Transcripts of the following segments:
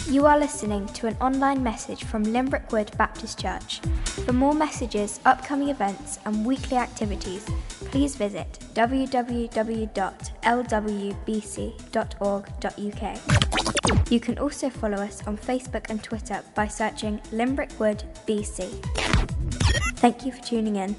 You are listening to an online message from Limbrick Wood Baptist Church. For more messages, upcoming events and weekly activities, please visit www.lwbc.org.uk. You can also follow us on Facebook and Twitter by searching Limbrick Wood BC. Thank you for tuning in.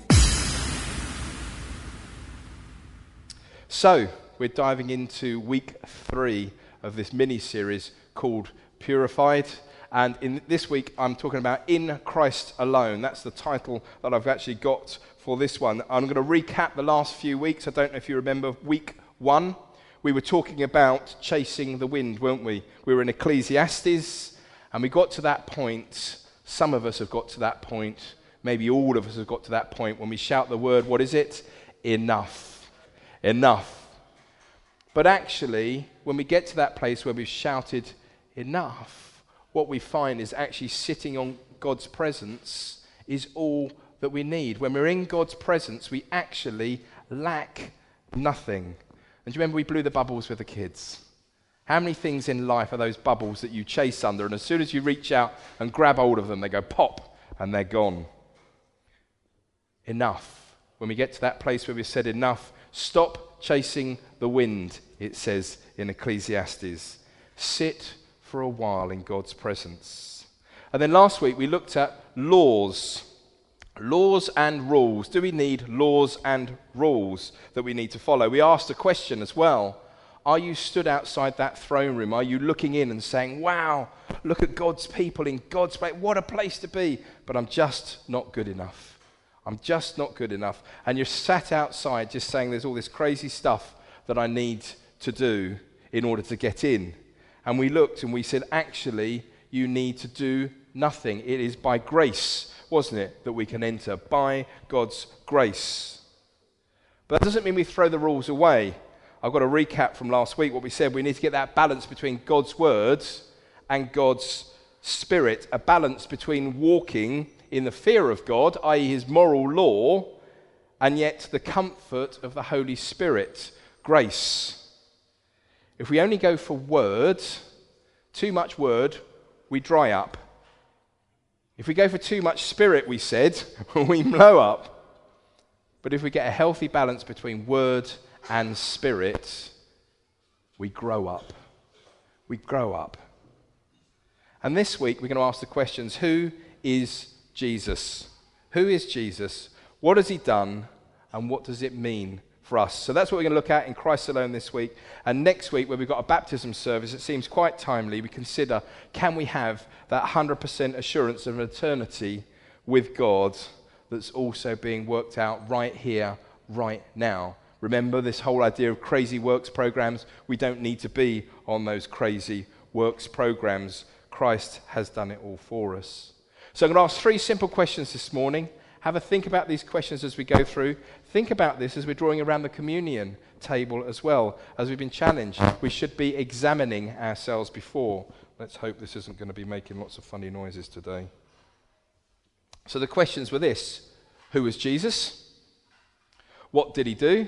So, we're diving into week 3 of this mini-series called Purified, and in this week I'm talking about In Christ Alone. That's the title that I've actually got for this one. I'm going to recap the last few weeks. I don't know if you remember week 1. We were talking about chasing the wind, weren't we? We were in Ecclesiastes, and we got to that point. Some of us have got to that point. Maybe all of us have got to that point when we shout the word, what is it? Enough. Enough. But actually, when we get to that place where we've shouted enough, what we find is actually sitting on God's presence is all that we need. When we're in God's presence, we actually lack nothing. And do you remember we blew the bubbles with the kids? How many things in life are those bubbles that you chase under, and as soon as you reach out and grab hold of them, they go pop and they're gone? Enough. When we get to that place where we've said enough, stop chasing the wind, it says in Ecclesiastes. Sit for a while in God's presence. And then last week we looked at laws and rules. Do we need laws and rules that we need to follow? We asked a question as well. Are you stood outside that throne room? Are you looking in and saying, wow, look at God's people in God's place. What a place to be. But I'm just not good enough. I'm just not good enough. And you're sat outside just saying there's all this crazy stuff that I need to do in order to get in. And we looked and we said, actually, you need to do nothing. It is by grace, wasn't it, that we can enter, by God's grace. But that doesn't mean we throw the rules away. I've got a recap from last week. What we said, we need to get that balance between God's words and God's spirit, a balance between walking in the fear of God, i.e. his moral law, and yet the comfort of the Holy Spirit, grace. If we only go for words, too much word, we dry up. If we go for too much spirit, we said, we blow up. But if we get a healthy balance between word and spirit, we grow up. We grow up. And this week we're going to ask the questions, who is Jesus? Who is Jesus? What has he done? And what does it mean for us? So that's what we're going to look at in Christ Alone this week. And next week, where we've got a baptism service, it seems quite timely, we consider, can we have that 100% assurance of an eternity with God that's also being worked out right here, right now? Remember this whole idea of crazy works programs? We don't need to be on those crazy works programs. Christ has done it all for us. So I'm going to ask 3 simple questions this morning. Have a think about these questions as we go through. Think about this as we're drawing around the communion table as well. As we've been challenged, we should be examining ourselves before. Let's hope this isn't going to be making lots of funny noises today. So the questions were this. Who was Jesus? What did he do?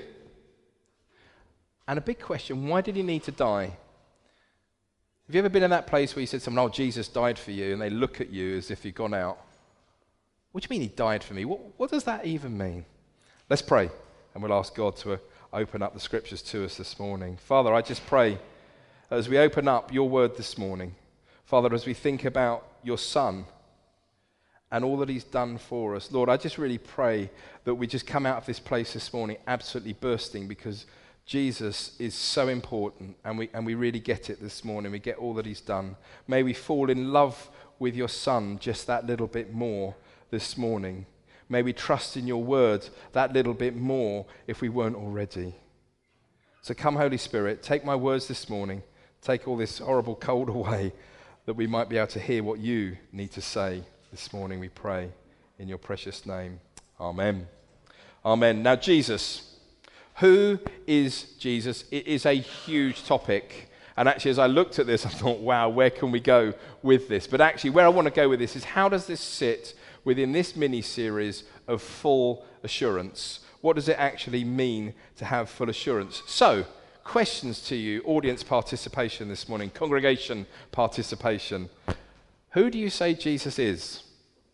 And a big question, why did he need to die? Have you ever been in that place where you said to someone, oh, Jesus died for you, and they look at you as if you'd gone out? What do you mean he died for me? What does that even mean? Let's pray, and we'll ask God to open up the scriptures to us this morning. Father, I just pray as we open up your word this morning, Father, as we think about your Son and all that he's done for us, Lord, I just really pray that we just come out of this place this morning absolutely bursting, because Jesus is so important, and we really get it this morning. We get all that he's done. May we fall in love with your Son just that little bit more this morning. May we trust in your word that little bit more if we weren't already. So come, Holy Spirit, take my words this morning, take all this horrible cold away, that we might be able to hear what you need to say this morning, we pray in your precious name. Amen. Amen. Now, Jesus. Who is Jesus? It is a huge topic. And actually, as I looked at this, I thought, wow, where can we go with this? But actually, where I want to go with this is, how does this sit within this mini-series of full assurance? What does it actually mean to have full assurance? So, questions to you, audience participation this morning, congregation participation. Who do you say Jesus is?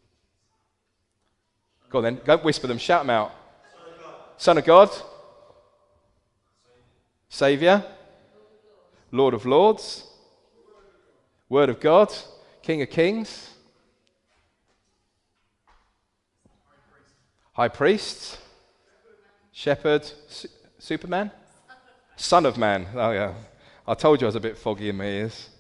Go on then, go whisper them, shout them out. Son of God. Saviour. Lord of Lords. Word of God. King of Kings. High Priest. Shepherd. Superman? Son of Man. Oh yeah. I told you I was a bit foggy in my ears.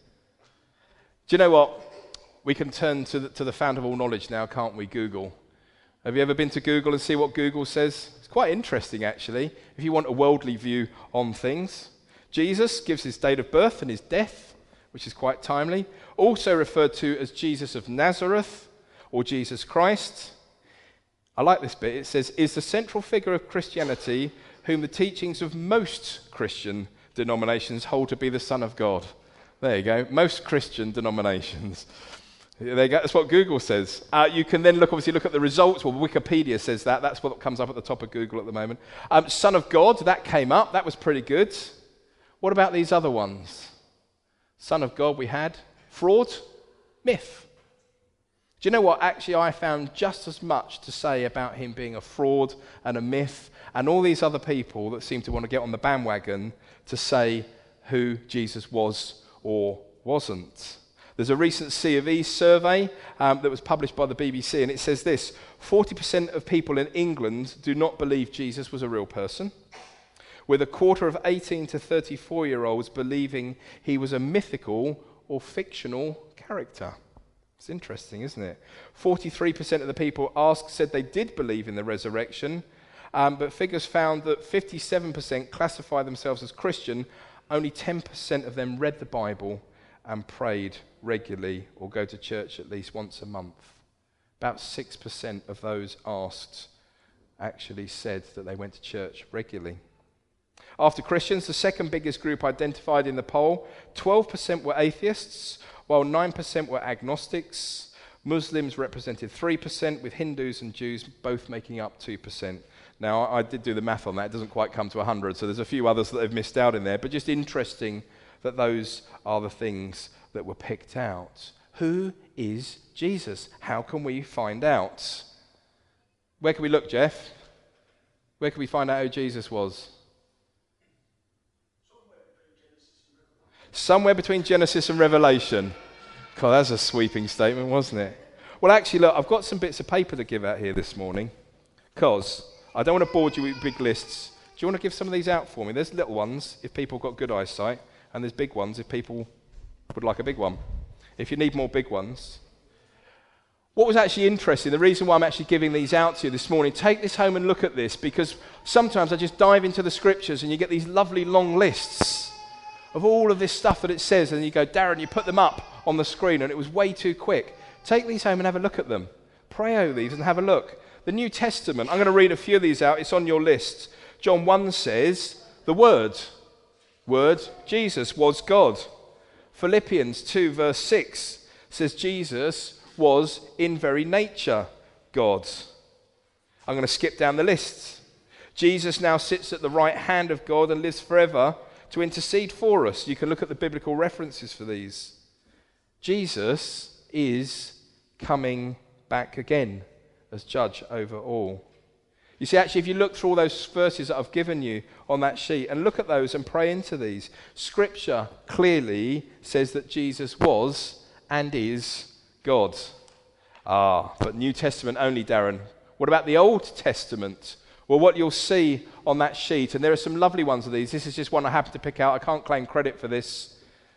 Do you know what? We can turn to the fount of all knowledge now, can't we? Google. Have you ever been to Google and see what Google says? It's quite interesting, actually, if you want a worldly view on things. Jesus gives his date of birth and his death, which is quite timely. Also referred to as Jesus of Nazareth or Jesus Christ. I like this bit. It says, is the central figure of Christianity whom the teachings of most Christian denominations hold to be the Son of God. There you go. Most Christian denominations. There you go. That's what Google says. You can then look at the results. Well, Wikipedia says that. That's what comes up at the top of Google at the moment. Son of God, that came up. That was pretty good. What about these other ones? Son of God we had. Fraud, myth. Do you know what? Actually, I found just as much to say about him being a fraud and a myth and all these other people that seem to want to get on the bandwagon to say who Jesus was or wasn't. There's a recent C of E survey that was published by the BBC, and it says this: 40% of people in England do not believe Jesus was a real person, with a quarter of 18 to 34-year-olds believing he was a mythical or fictional character. It's interesting, isn't it? 43% of the people asked said they did believe in the resurrection, but figures found that 57% classify themselves as Christian. Only 10% of them read the Bible and prayed regularly or go to church at least once a month. About 6% of those asked actually said that they went to church regularly. After Christians, the second biggest group identified in the poll, 12% were atheists, while 9% were agnostics. Muslims represented 3%, with Hindus and Jews both making up 2%. Now, I did do the math on that. It doesn't quite come to 100, so there's a few others that have missed out in there, but just interesting that those are the things that were picked out. Who is Jesus? How can we find out? Where can we look, Jeff? Where can we find out who Jesus was? Somewhere between Genesis and Revelation. God, that's a sweeping statement, wasn't it? Well, actually, look, I've got some bits of paper to give out here this morning, because I don't want to bore you with big lists. Do you want to give some of these out for me? There's little ones if people have got good eyesight, and there's big ones if people would like a big one. If you need more big ones. What was actually interesting, the reason why I'm actually giving these out to you this morning, take this home and look at this, because sometimes I just dive into the scriptures and you get these lovely long lists of all of this stuff that it says, and you go, Darren, you put them up on the screen and it was way too quick. Take these home and have a look at them. Pray over these and have a look. The New Testament, I'm going to read a few of these out. It's on your list. John 1 says, the Word, Jesus was God. Philippians 2 verse 6 says Jesus was in very nature God. I'm going to skip down the list. Jesus now sits at the right hand of God and lives forever to intercede for us. You can look at the biblical references for these. Jesus is coming back again as judge over all. You see, actually, if you look through all those verses that I've given you on that sheet and look at those and pray into these, Scripture clearly says that Jesus was and is God. But New Testament only, Darren. What about the Old Testament? Well, what you'll see on that sheet, and there are some lovely ones of these. This is just one I happen to pick out. I can't claim credit for this.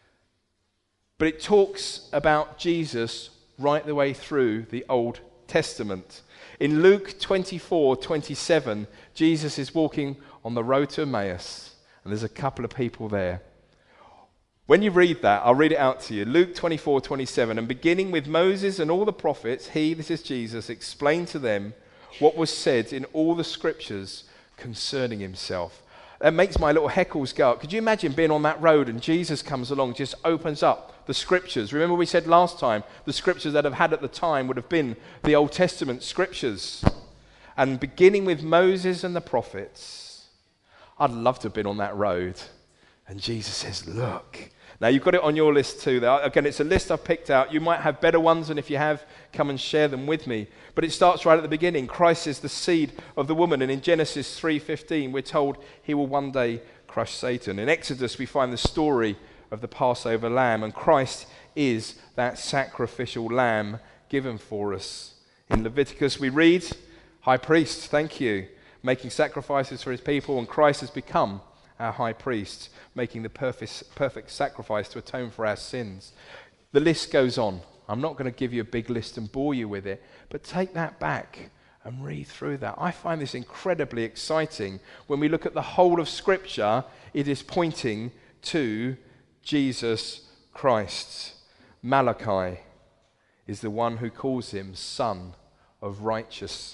But it talks about Jesus right the way through the Old Testament. In Luke 24:27, Jesus is walking on the road to Emmaus, and there's a couple of people there. When you read that, I'll read it out to you. Luke 24:27, and beginning with Moses and all the prophets, he, this is Jesus, explained to them what was said in all the scriptures concerning himself. That makes my little heckles go up. Could you imagine being on that road and Jesus comes along, just opens up the scriptures? Remember we said last time, the scriptures that I've had at the time would have been the Old Testament scriptures. And beginning with Moses and the prophets, I'd love to have been on that road. And Jesus says, look. Now, you've got it on your list too. Again, it's a list I've picked out. You might have better ones, and if you have, come and share them with me. But it starts right at the beginning. Christ is the seed of the woman, and in Genesis 3:15, we're told he will one day crush Satan. In Exodus, we find the story of the Passover lamb, and Christ is that sacrificial lamb given for us. In Leviticus, we read, high priest, thank you, making sacrifices for his people, and Christ has become our high priest, making the perfect sacrifice to atone for our sins. The list goes on. I'm not going to give you a big list and bore you with it, but take that back and read through that. I find this incredibly exciting. When we look at the whole of Scripture, it is pointing to Jesus Christ. Malachi is the one who calls him Son of Righteousness.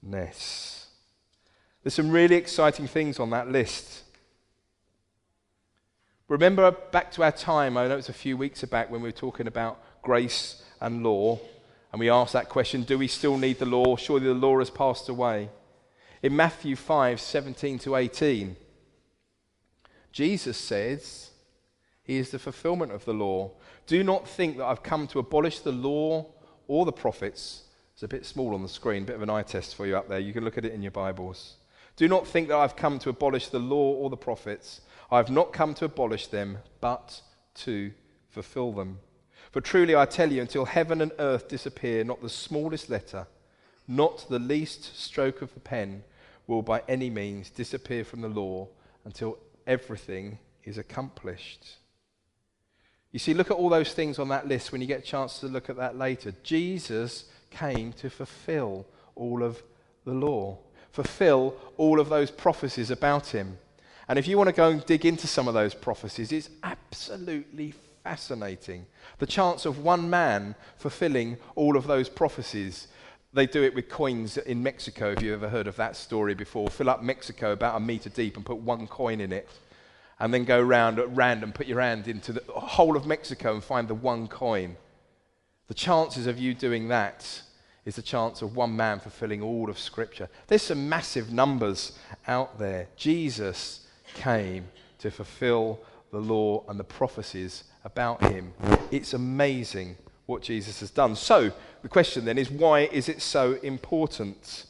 There's some really exciting things on that list. Remember back to our time, I know it's a few weeks back when we were talking about grace and law, and we asked that question, do we still need the law? Surely the law has passed away. In Matthew 5:17-18, Jesus says, he is the fulfillment of the law. Do not think that I've come to abolish the law or the prophets. It's a bit small on the screen, bit of an eye test for you up there. You can look at it in your Bibles. Do not think that I've come to abolish the law or the prophets. I have not come to abolish them, but to fulfill them. For truly I tell you, until heaven and earth disappear, not the smallest letter, not the least stroke of the pen will by any means disappear from the law until everything is accomplished. You see, look at all those things on that list when you get a chance to look at that later. Jesus came to fulfill all of the law, fulfill all of those prophecies about him. And if you want to go and dig into some of those prophecies, it's absolutely fascinating. The chance of one man fulfilling all of those prophecies. They do it with coins in Mexico, if you've ever heard of that story before. Fill up Mexico about 1 meter deep and put one coin in it. And then go around at random, put your hand into the whole of Mexico and find the one coin. The chances of you doing that is the chance of one man fulfilling all of Scripture. There's some massive numbers out there. Jesus came to fulfill the law and the prophecies about him. It's amazing what Jesus has done. So the question then is, why is it so important?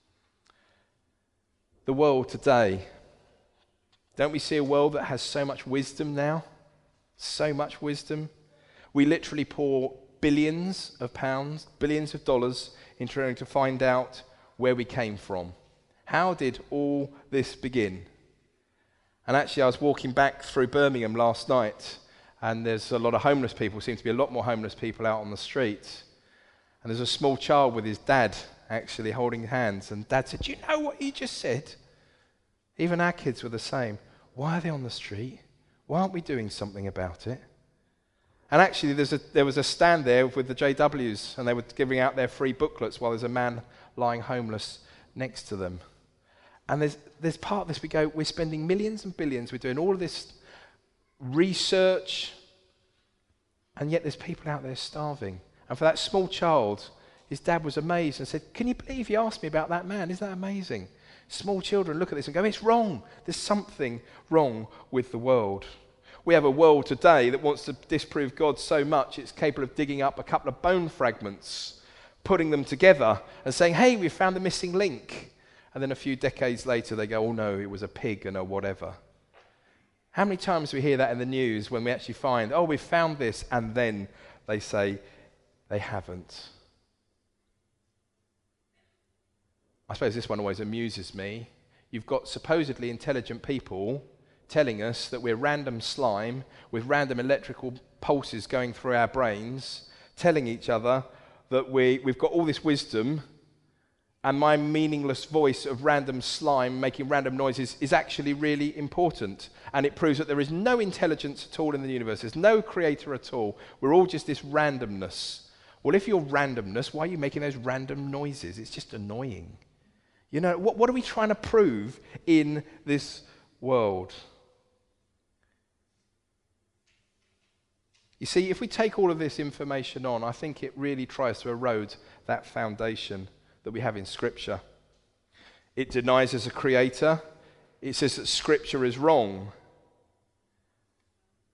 The world today, don't we see a world that has so much wisdom now? So much wisdom. We literally pour billions of pounds, billions of dollars into trying to find out where we came from. How did all this begin? And actually, I was walking back through Birmingham last night, and there's a lot of homeless people. Seem to be a lot more homeless people out on the street. And there's a small child with his dad actually holding hands. And Dad said, "Do you know what he just said?" Even our kids were the same. Why are they on the street? Why aren't we doing something about it? And actually, there was a stand there with the JWs, and they were giving out their free booklets while there's a man lying homeless next to them. And there's part of this, we're spending millions and billions, we're doing all of this research, and yet there's people out there starving. And for that small child, his dad was amazed and said, "Can you believe he asked me about that man? Isn't that amazing?" Small children look at this and go, "It's wrong. There's something wrong with the world." We have a world today that wants to disprove God so much it's capable of digging up a couple of bone fragments, putting them together and saying, "Hey, we've found the missing link." And then a few decades later they go, "Oh no, it was a pig and a whatever." How many times do we hear that in the news when we actually find, "Oh, we've found this," and then they say they haven't? I suppose this one always amuses me. You've got supposedly intelligent people telling us that we're random slime with random electrical pulses going through our brains, telling each other that we've got all this wisdom, and my meaningless voice of random slime making random noises is actually really important. And it proves that there is no intelligence at all in the universe. There's no creator at all. We're all just this randomness. Well, if you're randomness, why are you making those random noises? It's just annoying. You know, what are we trying to prove in this world? You see, if we take all of this information on, I think it really tries to erode that foundation that we have in Scripture. It denies us a creator. It says that Scripture is wrong.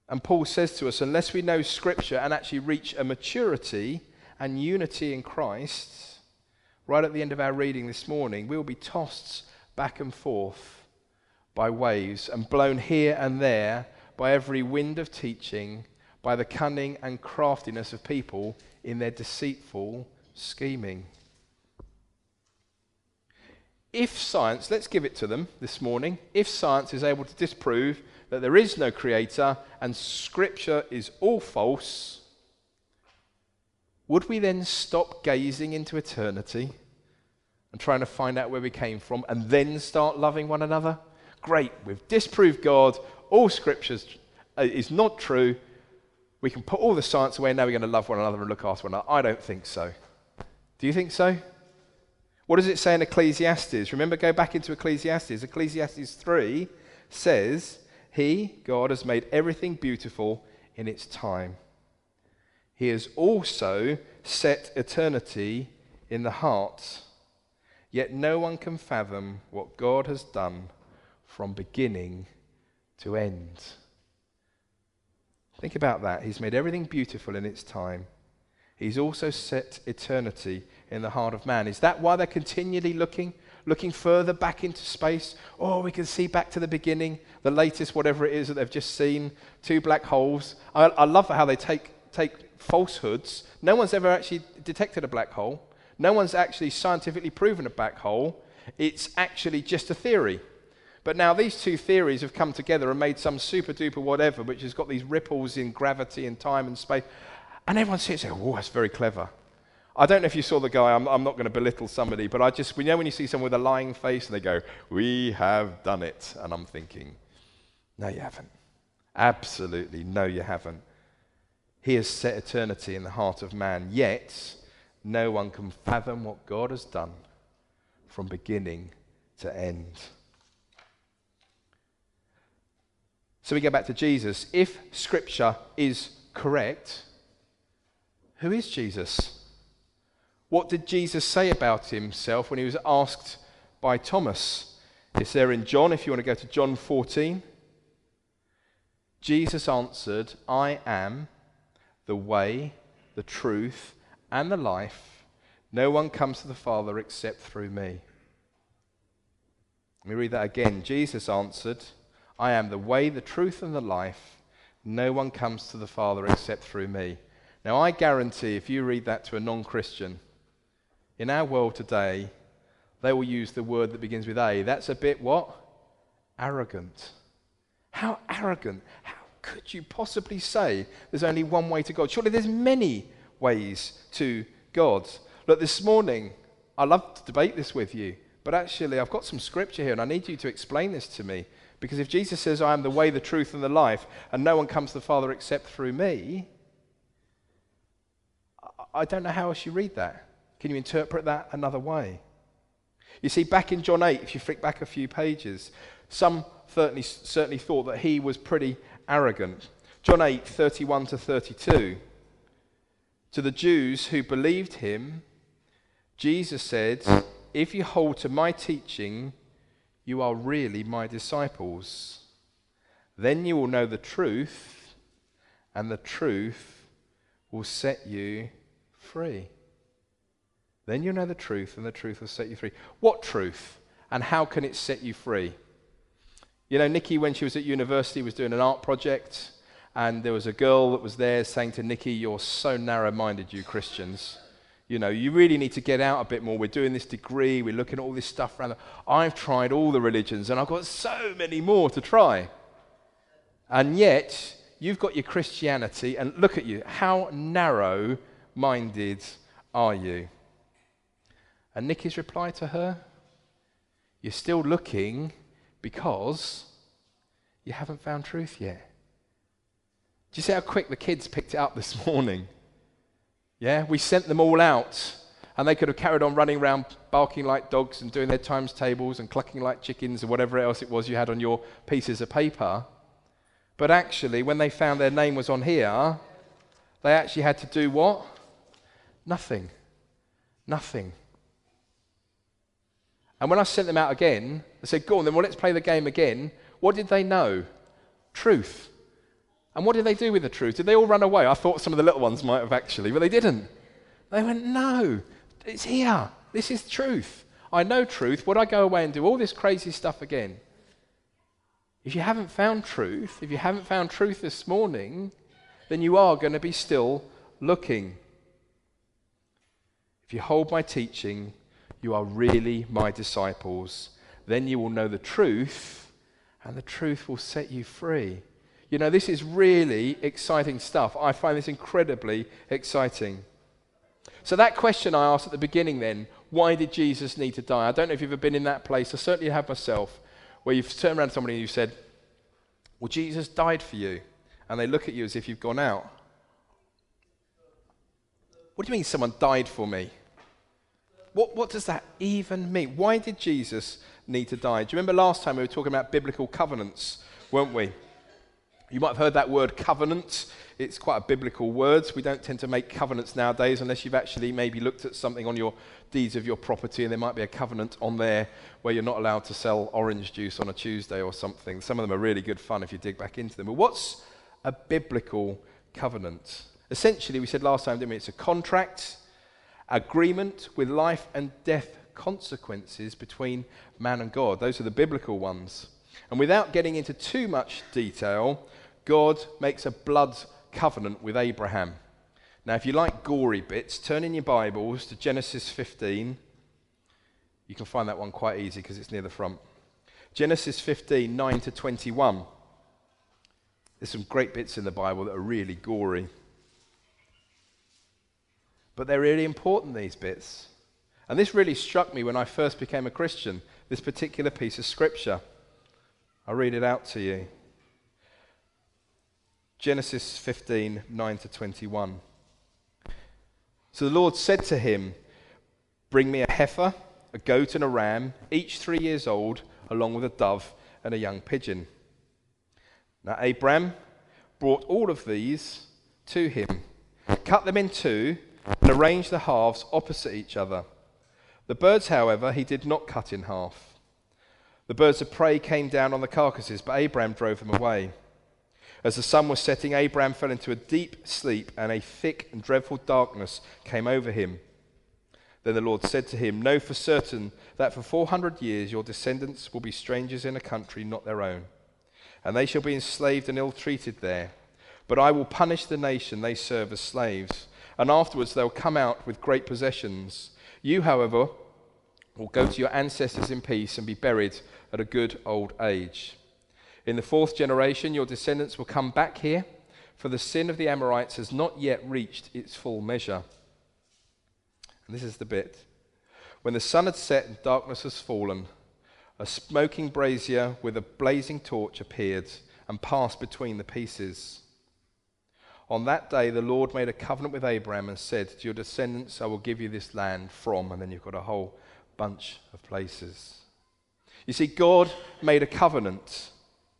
And Paul says to us, unless we know Scripture and actually reach a maturity and unity in Christ, right at the end of our reading this morning, we'll be tossed back and forth by waves and blown here and there by every wind of teaching, by the cunning and craftiness of people in their deceitful scheming. If science, let's give it to them this morning, if science is able to disprove that there is no creator and Scripture is all false, would we then stop gazing into eternity and trying to find out where we came from and then start loving one another? Great, we've disproved God, all Scripture is not true, we can put all the science away, now we're going to love one another and look after one another. I don't think so. Do you think so? What does it say in Ecclesiastes? Remember, go back into Ecclesiastes. Ecclesiastes 3 says, He, God, has made everything beautiful in its time. He has also set eternity in the heart. Yet no one can fathom what God has done from beginning to end. Think about that. He's made everything beautiful in its time. He's also set eternity in the heart of man. Is that why they're continually looking further back into space? Oh, we can see back to the beginning, the latest whatever it is that they've just seen, 2 black holes. I love how they take falsehoods. No one's ever actually detected a black hole. No one's actually scientifically proven a black hole. It's actually just a theory. But now these 2 theories have come together and made some super duper whatever, which has got these ripples in gravity and time and space. And everyone sees it and says, oh, that's very clever. I don't know if you saw the guy, I'm not going to belittle somebody, but we know when you see someone with a lying face and they go, we have done it. And I'm thinking, no, you haven't. Absolutely, no, you haven't. He has set eternity in the heart of man, yet no one can fathom what God has done from beginning to end. So we go back to Jesus. If Scripture is correct, who is Jesus? What did Jesus say about himself when he was asked by Thomas? It's there in John, if you want to go to John 14. Jesus answered, I am the way, the truth, and the life. No one comes to the Father except through me. Let me read that again. Jesus answered, I am the way, the truth, and the life. No one comes to the Father except through me. Now, I guarantee if you read that to a non-Christian, in our world today, they will use the word that begins with A. That's a bit what? Arrogant. How arrogant? How could you possibly say there's only one way to God? Surely there's many ways to God. Look, this morning, I love to debate this with you, but actually I've got some scripture here and I need you to explain this to me. Because if Jesus says, I am the way, the truth, and the life, and no one comes to the Father except through me, I don't know how else you read that. Can you interpret that another way? You see, back in John 8, if you flick back a few pages, some certainly thought that he was pretty arrogant. John 8, 31 to 32. To the Jews who believed him, Jesus said, if you hold to my teaching, you are really my disciples. Then you will know the truth, and the truth will set you free. Then you'll know the truth, and the truth will set you free. What truth? And how can it set you free? You know, Nikki, when she was at university, was doing an art project, and there was a girl that was there saying to Nikki, you're so narrow-minded, you Christians. You know, you really need to get out a bit more. We're doing this degree, we're looking at all this stuff around. I've tried all the religions, and I've got so many more to try. And yet, you've got your Christianity, and look at you. How narrow-minded are you? And Nikki's reply to her, you're still looking because you haven't found truth yet. Do you see how quick the kids picked it up this morning? Yeah, we sent them all out, and they could have carried on running around barking like dogs and doing their times tables and clucking like chickens and whatever else it was you had on your pieces of paper. But actually, when they found their name was on here, they actually had to do what? Nothing. Nothing. And when I sent them out again, I said, go on then, well, let's play the game again. What did they know? Truth. And what did they do with the truth? Did they all run away? I thought some of the little ones might have actually, but they didn't. They went, no, it's here. This is truth. I know truth. Would I go away and do all this crazy stuff again? If you haven't found truth, this morning, then you are going to be still looking. If you hold my teaching, you are really my disciples. Then you will know the truth, and the truth will set you free. You know, this is really exciting stuff. I find this incredibly exciting. So that question I asked at the beginning then, why did Jesus need to die? I don't know if you've ever been in that place. I certainly have myself, where you've turned around to somebody and you've said, well, Jesus died for you. And they look at you as if you've gone out. What do you mean someone died for me? What does that even mean? Why did Jesus need to die? Do you remember last time we were talking about biblical covenants, weren't we? You might have heard that word covenant. It's quite a biblical word. We don't tend to make covenants nowadays unless you've actually maybe looked at something on your deeds of your property and there might be a covenant on there where you're not allowed to sell orange juice on a Tuesday or something. Some of them are really good fun if you dig back into them. But what's a biblical covenant? Essentially, we said last time, didn't we? It's a contract, agreement with life and death consequences between man and God. Those are the biblical ones. And without getting into too much detail, God makes a blood covenant with Abraham. Now, if you like gory bits, turn in your Bibles to Genesis 15. You can find that one quite easy because it's near the front. Genesis 15, 9 to 21. There's some great bits in the Bible that are really gory. But they're really important, these bits. And this really struck me when I first became a Christian, this particular piece of scripture. I'll read it out to you. Genesis 15, 9 to 21. So the Lord said to him, bring me a heifer, a goat and a ram, each 3 years old, along with a dove and a young pigeon. Now Abram brought all of these to him, cut them in two, and arranged the halves opposite each other. The birds, however, he did not cut in half. The birds of prey came down on the carcasses, but Abram drove them away. As the sun was setting, Abram fell into a deep sleep, and a thick and dreadful darkness came over him. Then the Lord said to him, know for certain that for 400 years your descendants will be strangers in a country not their own, and they shall be enslaved and ill-treated there. But I will punish the nation they serve as slaves, and afterwards they'll come out with great possessions. You, however, will go to your ancestors in peace and be buried at a good old age. In the 4th generation, your descendants will come back here, for the sin of the Amorites has not yet reached its full measure. And this is the bit. When the sun had set and darkness has fallen, a smoking brazier with a blazing torch appeared and passed between the pieces. On that day, the Lord made a covenant with Abraham and said, to your descendants, I will give you this land from, and then you've got a whole bunch of places. You see, God made a covenant.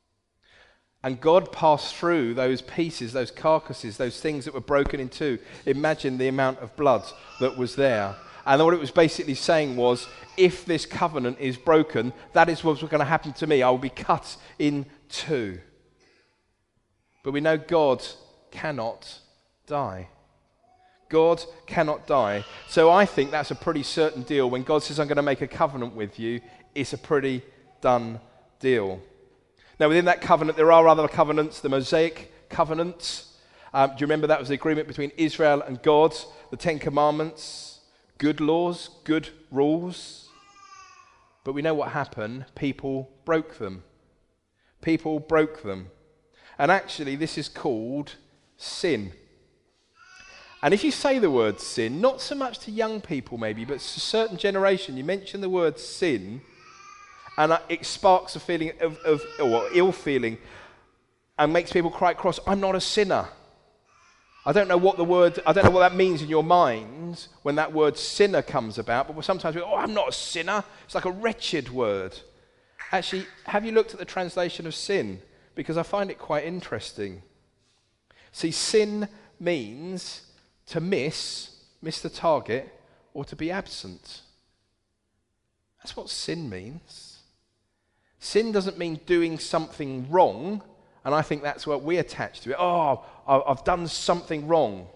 And God passed through those pieces, those carcasses, those things that were broken in two. Imagine the amount of blood that was there. And what it was basically saying was, if this covenant is broken, that is what's going to happen to me. I will be cut in two. But we know God cannot die. God cannot die. So I think that's a pretty certain deal. When God says, I'm going to make a covenant with you, it's a pretty done deal. Now, within that covenant, there are other covenants, the Mosaic covenant. Do you remember that was the agreement between Israel and God? The 10 Commandments, good laws, good rules. But we know what happened. People broke them. People broke them. And actually, this is called sin. And if you say the word sin, not so much to young people maybe, but to a certain generation, you mention the word sin, and it sparks a feeling of ill feeling and makes people quite cross. I'm not a sinner. I don't know what that means in your mind when that word sinner comes about, but sometimes we go, I'm not a sinner. It's like a wretched word. Actually, have you looked at the translation of sin? Because I find it quite interesting. See, sin means to miss the target, or to be absent. That's what sin means. Sin doesn't mean doing something wrong And I think that's what we attach to it. Oh, I've done something wrong.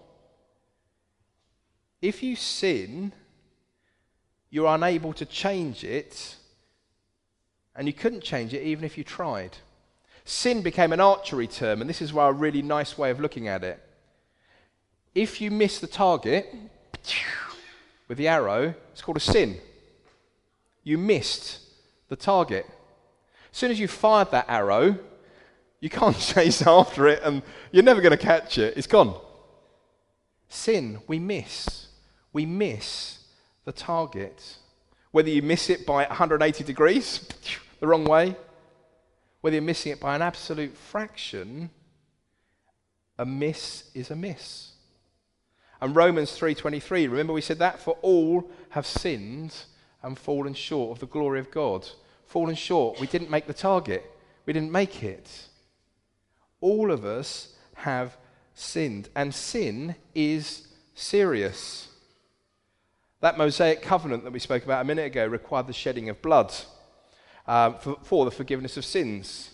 If you sin, you're unable to change it, and you couldn't change it even if you tried. Sin became an archery term, and this is a really nice way of looking at it. If you miss the target with the arrow, it's called a sin. You missed the target. As soon as you fired that arrow, you can't chase after it, and you're never going to catch it. It's gone. Sin, we miss. We miss the target. Whether you miss it by 180 degrees, the wrong way, whether you're missing it by an absolute fraction, a miss is a miss. And Romans 3:23, remember we said that? For all have sinned and fallen short of the glory of God. Fallen short. We didn't make the target. We didn't make it. All of us have sinned. And sin is serious. That Mosaic covenant that we spoke about a minute ago required the shedding of blood for the forgiveness of sins.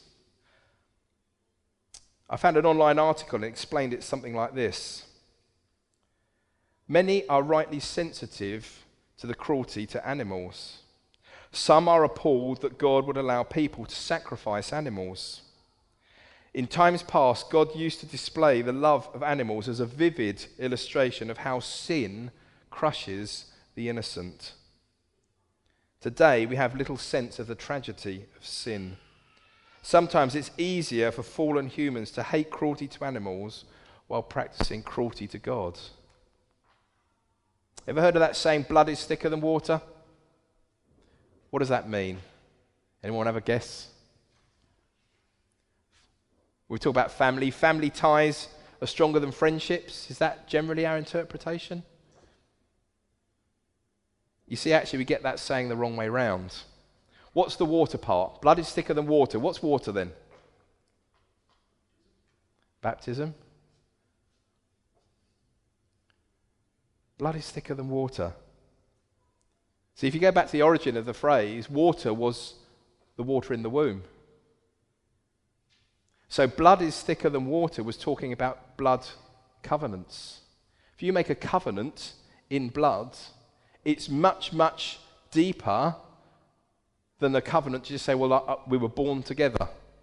I found an online article and it explained it something like this. Many are rightly sensitive to the cruelty to animals. Some are appalled that God would allow people to sacrifice animals. In times past, God used to display the love of animals as a vivid illustration of how sin crushes the innocent. Today, we have little sense of the tragedy of sin. Sometimes it's easier for fallen humans to hate cruelty to animals while practicing cruelty to God. Ever heard of that saying, blood is thicker than water? What does that mean? Anyone have a guess? We talk about family. Family ties are stronger than friendships. Is that generally our interpretation? You see, actually, we get that saying the wrong way round. What's the water part? Blood is thicker than water. What's water then? Baptism. Blood is thicker than water. See, if you go back to the origin of the phrase, water was the water in the womb. So blood is thicker than water was talking about blood covenants. If you make a covenant in blood, it's much, much deeper than the covenant to just say, well, we were born together.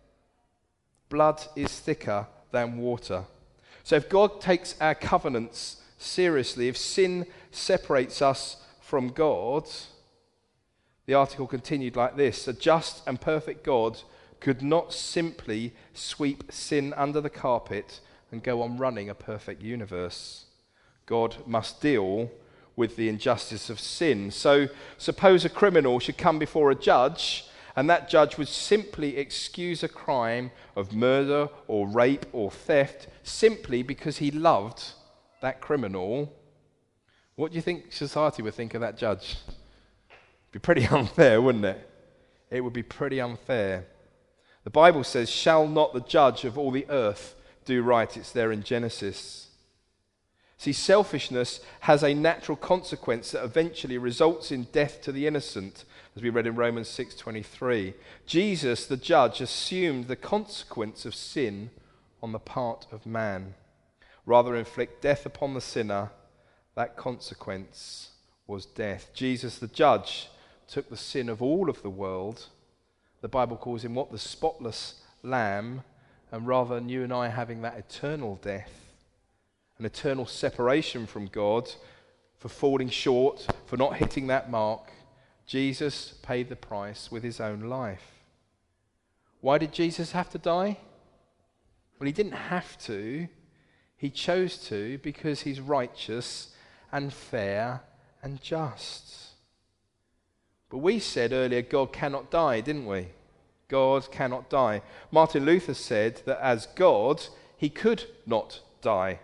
Blood is thicker than water. So if God takes our covenants seriously, if sin separates us from God, the article continued like this: a just and perfect God could not simply sweep sin under the carpet and go on running a perfect universe. God must deal with the injustice of sin. So suppose a criminal should come before a judge, and that judge would simply excuse a crime of murder or rape or theft simply because he loved that criminal. What do you think society would think of that judge? It'd be pretty unfair, wouldn't it? It would be pretty unfair. The Bible says, shall not the judge of all the earth do right? It's there in Genesis. See, selfishness has a natural consequence that eventually results in death to the innocent, as we read in Romans 6:23. Jesus, the judge, assumed the consequence of sin on the part of man. Rather than inflict death upon the sinner, that consequence was death. Jesus, the judge, took the sin of all of the world. The Bible calls him what? The spotless lamb. And rather than you and I having that eternal death, an eternal separation from God, for falling short, for not hitting that mark, Jesus paid the price with his own life. Why did Jesus have to die? Well, he didn't have to. He chose to because he's righteous and fair and just. But we said earlier, God cannot die, didn't we? God cannot die. Martin Luther said that as God, he could not die.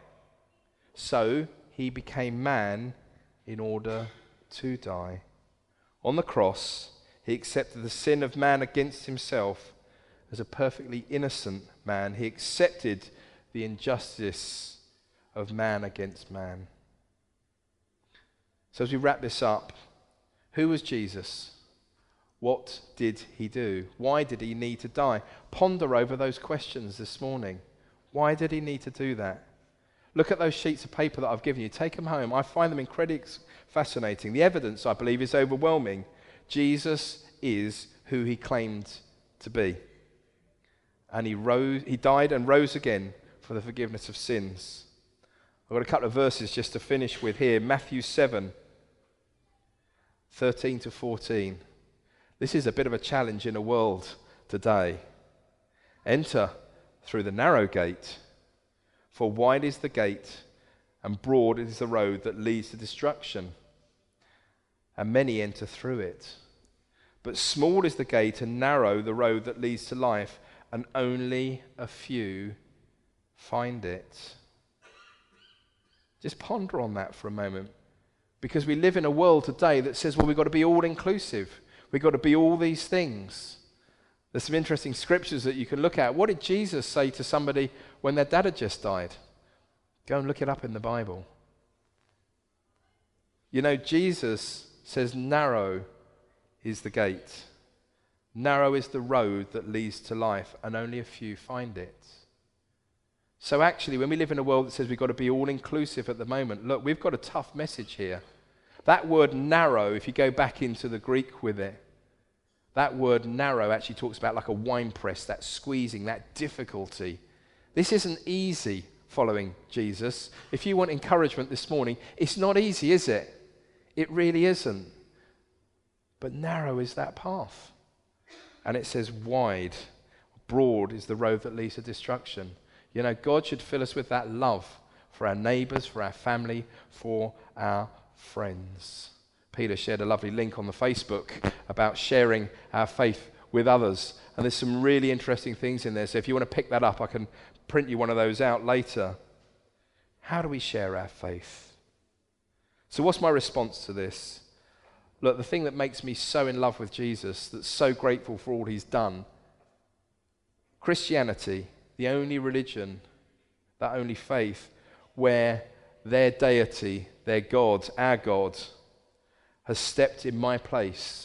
So he became man in order to die. On the cross, he accepted the sin of man against himself as a perfectly innocent man. He accepted the injustice of man against man. So as we wrap this up, who was Jesus? What did he do? Why did he need to die? Ponder over those questions this morning. Why did he need to do that? Look at those sheets of paper that I've given you. Take them home. I find them incredibly fascinating. The evidence, I believe, is overwhelming. Jesus is who he claimed to be. And he died and rose again for the forgiveness of sins. I've got a couple of verses just to finish with here. Matthew 7, 13 to 14. This is a bit of a challenge in a world today. Enter through the narrow gate, for wide is the gate and broad is the road that leads to destruction, and many enter through it. But small is the gate and narrow the road that leads to life, and only a few find it. Just ponder on that for a moment, because we live in a world today that says, well, we've got to be all-inclusive. We've got to be all these things. There's some interesting scriptures that you can look at. What did Jesus say to somebody when their dad had just died? Go and look it up in the Bible. You know, Jesus says narrow is the gate. Narrow is the road that leads to life, and only a few find it. So actually, when we live in a world that says we've got to be all-inclusive at the moment, look, we've got a tough message here. That word narrow, if you go back into the Greek with it, that word narrow actually talks about like a wine press, that squeezing, that difficulty. This isn't easy following Jesus. If you want encouragement this morning, it's not easy, is it? It really isn't. But narrow is that path. And it says wide, broad is the road that leads to destruction. You know, God should fill us with that love for our neighbours, for our family, for our friends. Peter shared a lovely link on the Facebook about sharing our faith with others. And there's some really interesting things in there. So if you want to pick that up, I can print you one of those out later. How do we share our faith? So what's my response to this? Look, the thing that makes me so in love with Jesus, that's so grateful for all he's done, Christianity, the only religion, that only faith, where their deity, their God, our God, has stepped in my place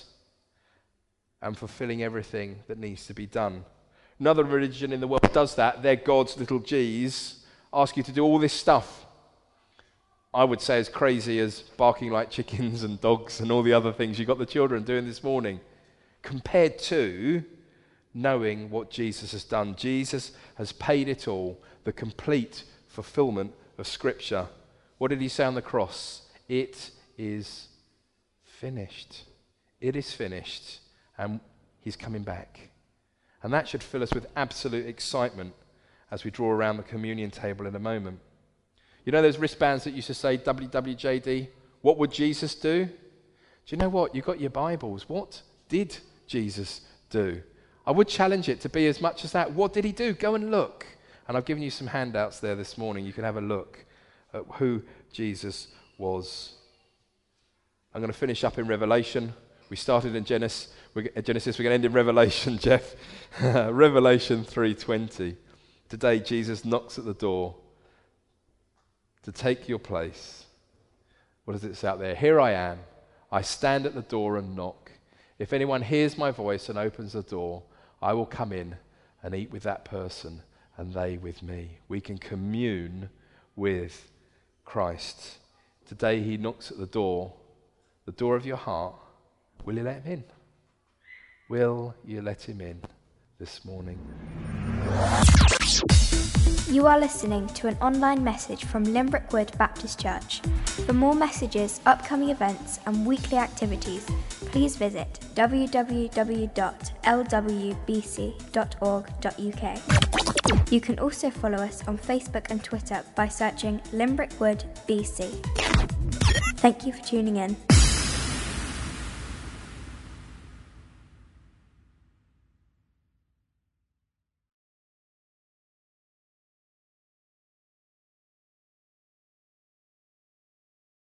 and fulfilling everything that needs to be done. Another religion in the world does that. Their gods, little g's, ask you to do all this stuff. I would say as crazy as barking like chickens and dogs and all the other things you got the children doing this morning, compared to knowing what Jesus has done. Jesus has paid it all, the complete fulfillment of Scripture. What did he say on the cross? It is finished. It is finished, and he's coming back. And that should fill us with absolute excitement as we draw around the communion table in a moment. You know those wristbands that used to say WWJD? What would Jesus do? Do you know what? You've got your Bibles. What did Jesus do? I would challenge it to be as much as that. What did he do? Go and look. And I've given you some handouts there this morning. You can have a look at who Jesus was. I'm going to finish up in Revelation. We started in Genesis. We're going to end in Revelation, Jeff. Revelation 3:20. Today, Jesus knocks at the door to take your place. What does it say out there? Here I am. I stand at the door and knock. If anyone hears my voice and opens the door, I will come in and eat with that person and they with me. We can commune with Christ. Today he knocks at the door of your heart. Will you let him in? Will you let him in this morning? You are listening to an online message from Limbrick Wood Baptist Church. For more messages, upcoming events and weekly activities, please visit www.lwbc.org.uk. You can also follow us on Facebook and Twitter by searching Limbrick Wood BC. Thank you for tuning in.